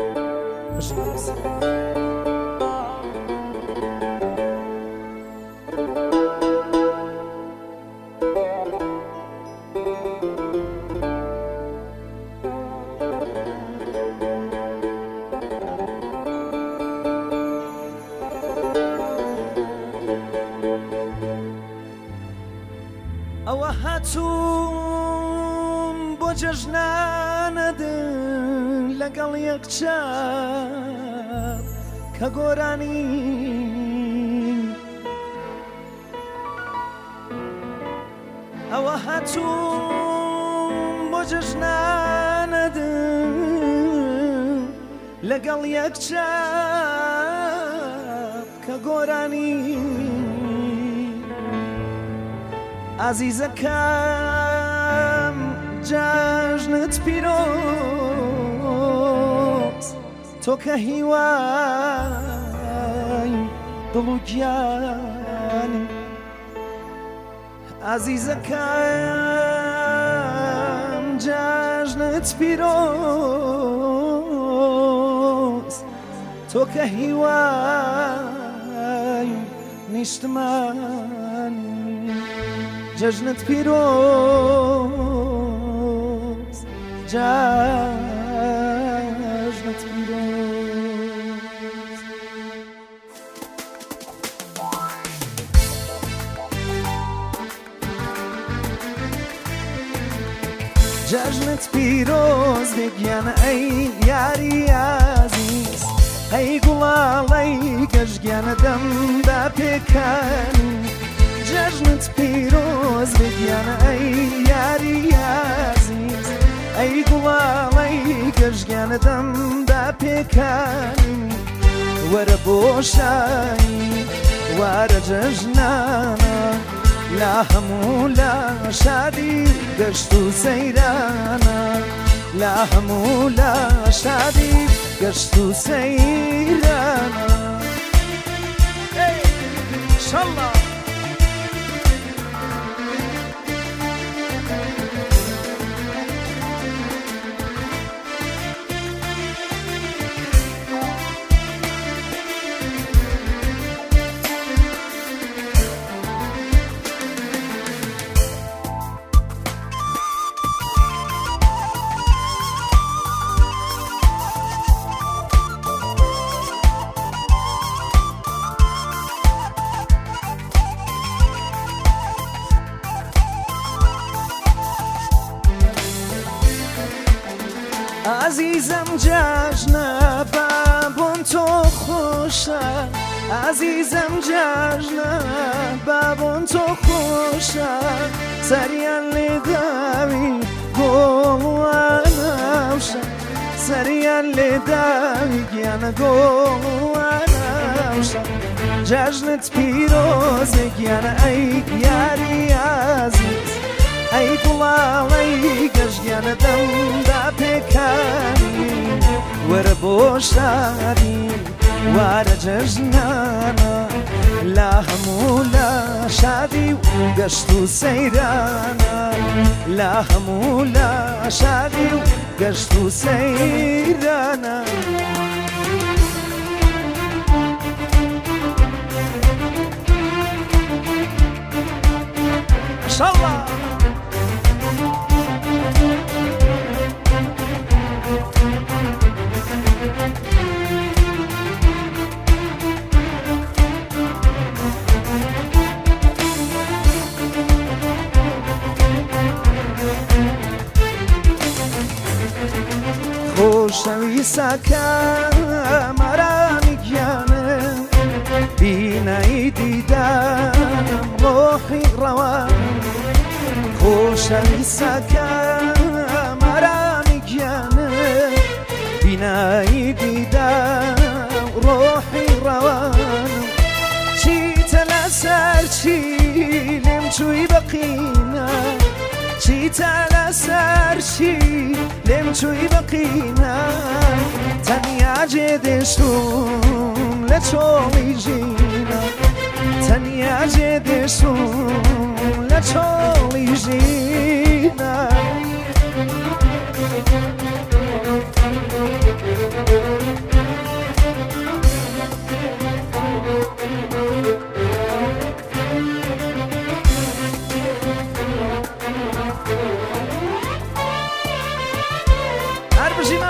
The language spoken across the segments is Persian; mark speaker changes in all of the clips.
Speaker 1: ئەوە هاتووم بۆ جەژنانەدن لەگەڵ یەک چاپ کە گۆرانی ئەوە هاتووم بۆ جەژنانەدن لەگەڵ یەک چاپ کە گۆرانی عزیزەکەم جەژنت پیرۆز تۆ کە هیوای دڵ و گیانی عزیزەکەم جەژنت پیرۆز تۆ کە هیوای نیشتمانی جەژنت پیرۆز جەژنت پیرۆز جەژنت پیرۆز بگیانە ئەی یاری عەزیز ئەی گوڵاڵەی گەشتگیانە دەمدا پێکانی جەژنت پیرۆز بگیانە ئەی یاری عەزیز ئەی گوڵاڵەی گەشتگیانە دەمدا پێکانی وەرە بۆ شایی وارە جەژنانە لا هەموو لا شادی گەشت و سەیرانە لا هەموو لا شادی گەشت و سەیرانە شەڵڵا عزیزم جەژنە بابۆن تۆ خۆشە عزیزم جەژنە بابۆن تۆ خۆشە سەریان لێداوی گۆڵوانەوشە سەریان لێداوی گیانە گۆڵوانەوشە جەژنت پیرۆزە گیانە ئەی یاری عەزیز ئەی گوڵاڵەی گەشتگیانە دەمدا پێکانی وەرە بۆ شادی وارە جەژنانە لا هەموو لا شادی و گەشت و سەیرانە لا هەموو لا شادی و گەشت و سەیرانە ماشاءالله خۆشەویستەکەم ئارانی گیانە بینایی دیدەم ڕۆحی ڕەوان خۆشەویستەکەم ئارانی گیانە بینایی دیدەم ڕۆحی ڕەوان چیتە لەسەر چی لێم چووی بەقینە چیتە لەسەر چی لێم چووی بەقینە تەنیا جێدێشتوم لە چۆڵی ژینە تەنیا جێدێشتوم لە چۆڵی ژینە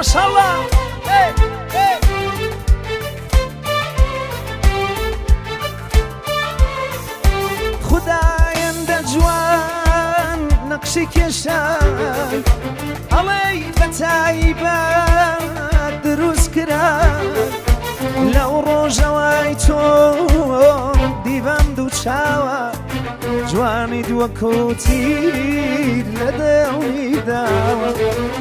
Speaker 1: ماشاءالله خدایەندە جوان نەقشی کێشان ئەڵێی بە تایبەت دروست کران لەو ڕۆژەوای تۆ دیڤام دوو چاوە جوانی دووەکەوتیر لە دەوریداوە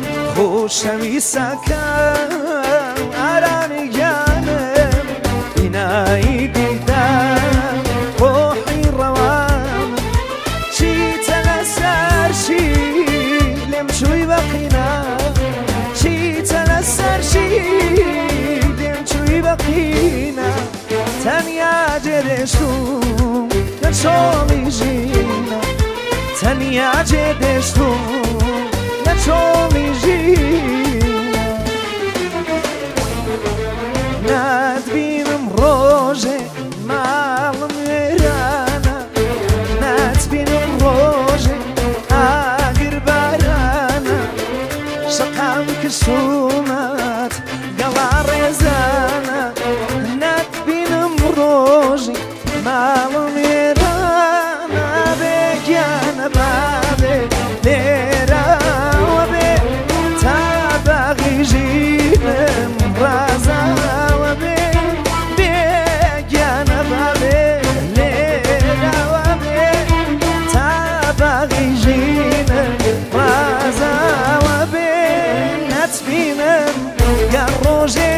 Speaker 1: خۆشەویستەکەم ئارانی گیانم بینایی دیدار ڕۆحی ڕەوانم چیتە لەسەرشی لێم چووی بەقینا چیتە لەسەرشی لێم چووی بەقینا تەنیا جێدێشتوم لە چۆڵی ژینە تەنیا جێدێشتوم لە چۆڵی ژینە ناتبینم ڕۆژێ ماڵم وێرانە ناتبینم ڕۆژێ ئاگر بارانە شەقام کشومەت گەڵا ڕێزانە ناتبینم ڕۆژی ماڵم وێرانە بێگیانە بابێ لێراوە بێ تا باغی ژینم ڕازاوە بێ بێگیانە بابێ لێراوە بێ تا باغی ژینم ڕازاوە بێ نەتبینم گەر ڕۆژێ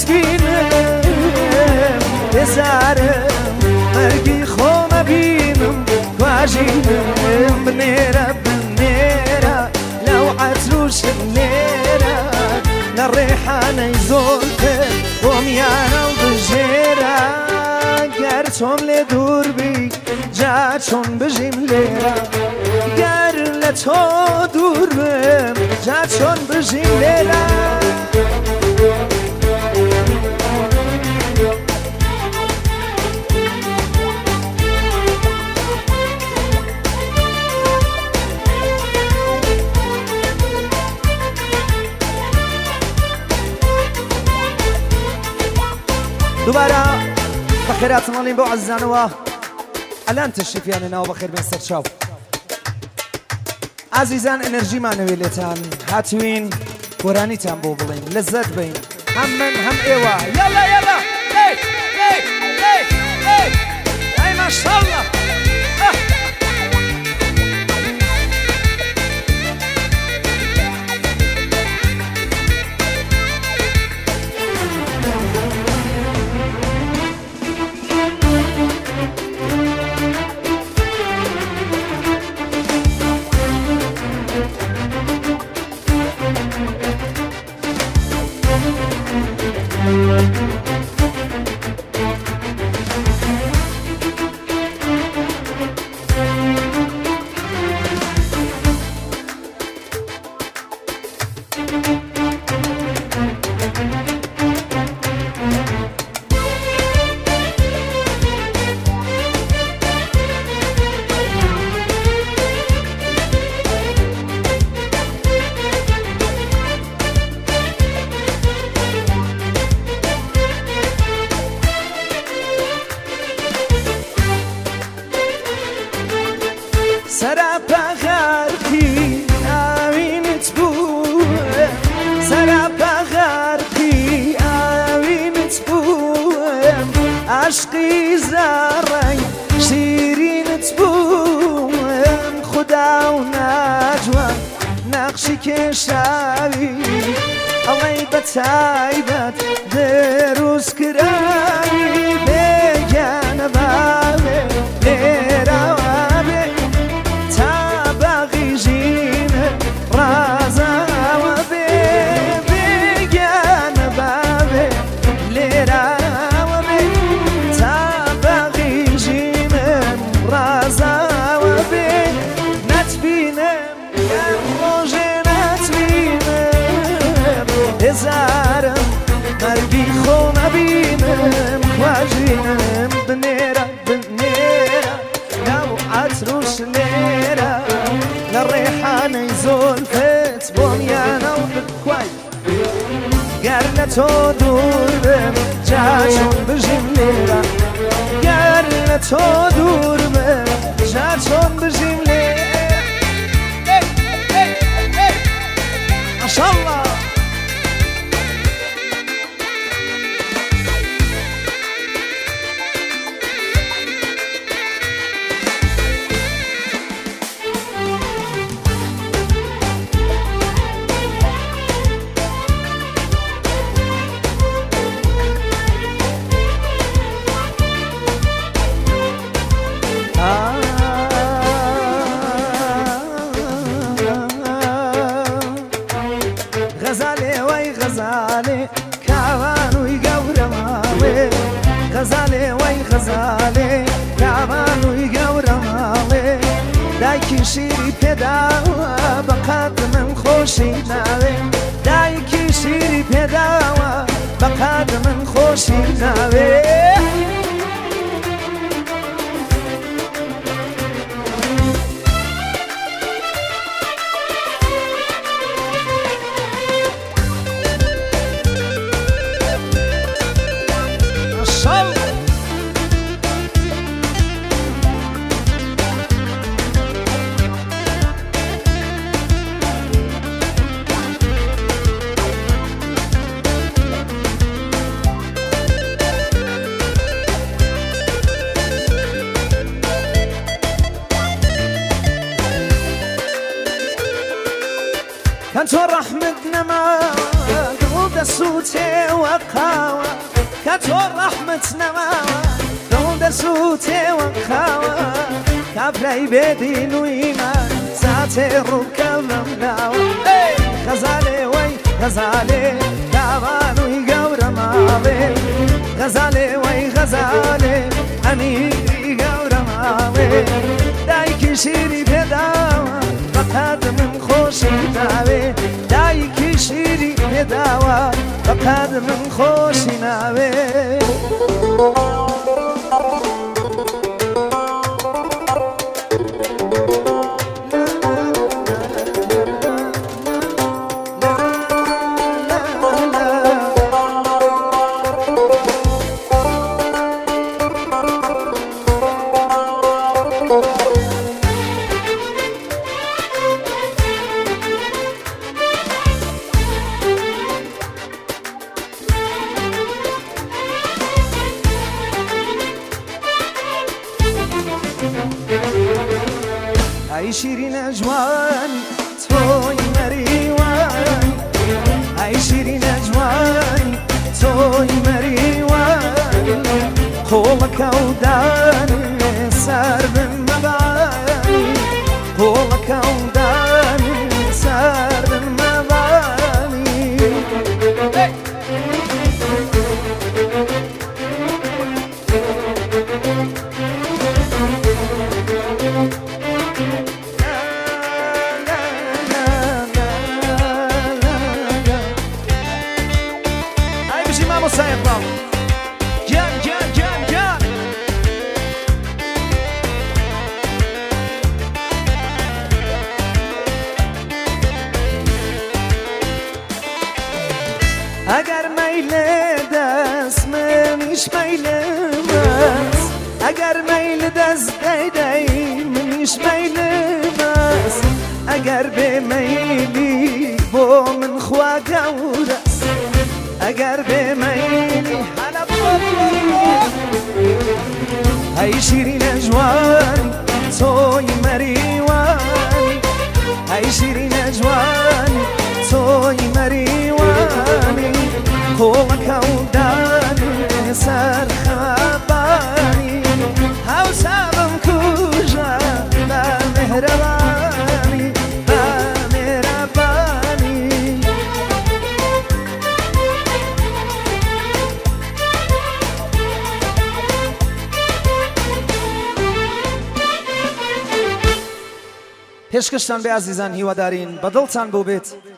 Speaker 1: نەتبینم بێزارم مەرگی خۆمە بینم واژینم بنێرە بنێرە لەو عەتروشم لێرە لە ڕێحانەی زۆڵتر بۆمیانە و بژێرە گەر چۆم لێ دوور بی جا چۆن بژیم لێرە گەر لە تۆ دوور بم جا چۆن بژیم لێرە دووبارە بەخێراتم ئەڵێن بۆ عەزیزانەوە ئەلان تەشریفیانێنەوە بەخێر بێن سەر چاو ئازیزان ئەنەرژیمانەوێ لێتان هاتوین گۆرانیتان بۆ بڵێن لەزەت بین هەم من هەم ئێوە یاڵا یاڵا ئەی ماشاءالله سراپا غرقی آوینت بوم سراپا غرقی آوینت بوم عشقی زارای شیرینت بوم خدا و نجوان نقشی کشاوی ئەڵێی بە تایبەت دروست کراوی بێگیانە باوێ لێراوە بێ تا باغی ژینە ڕازاوە بێ بێگیانە باوێ لێراوە بێ تا باغی ژینم ڕازاوە بێ نەتبینم یان ڕۆژێ نەتبینم هزارم مەرگی خۆ نەبینم خواژی تو دور بم جاشون بجیم لیرا گر تو دور بم جاشون بجیم لیرا ماشاءالله غزالي وي غزالي كعبانوي قورمالي غزالي وي غزالي كعبانوي قورمالي دايكي شيري بيداوا بقاد من خوشي ناوي دايكي شيري بيداوا بقاد من خوشي ناوي كانت رحمتنا ما دود السوتي وقاوة كانت رحمتنا ما دود السوتي وقاوة كابلاي بيدين ويمان ساتي ركب ممناوة غزالي وي غزالي كابانو يقور مالي غزالي وي غزالي أميري يقور مالي دايكي شيري بداوة فقط من خوشی ناوی دایکی شیری بداوا فقط من خوشی ناوی ای شیرین جوانی توی مریوانی ای شیرین جوانی توی مریوانی قولک او دانی سر بمبانی قولک او دانی سر بمبانی Sayın Bal. Gel gel gel gel. Eğer meyle desmemiş meylemez Eğer meyle desmemiş meylemez Eğer be meyli bu min khwa gawras اگر به میلی حالا ای شیرین جوانی توی مریوانی ای شیرین جوانی توی مریوانی قولک او دانی سر خبانی حوصلم کجا به مهربانی به مهربانی پێشکەشتان بە عزیزان هیوادارین بەدڵتان بۆ بێت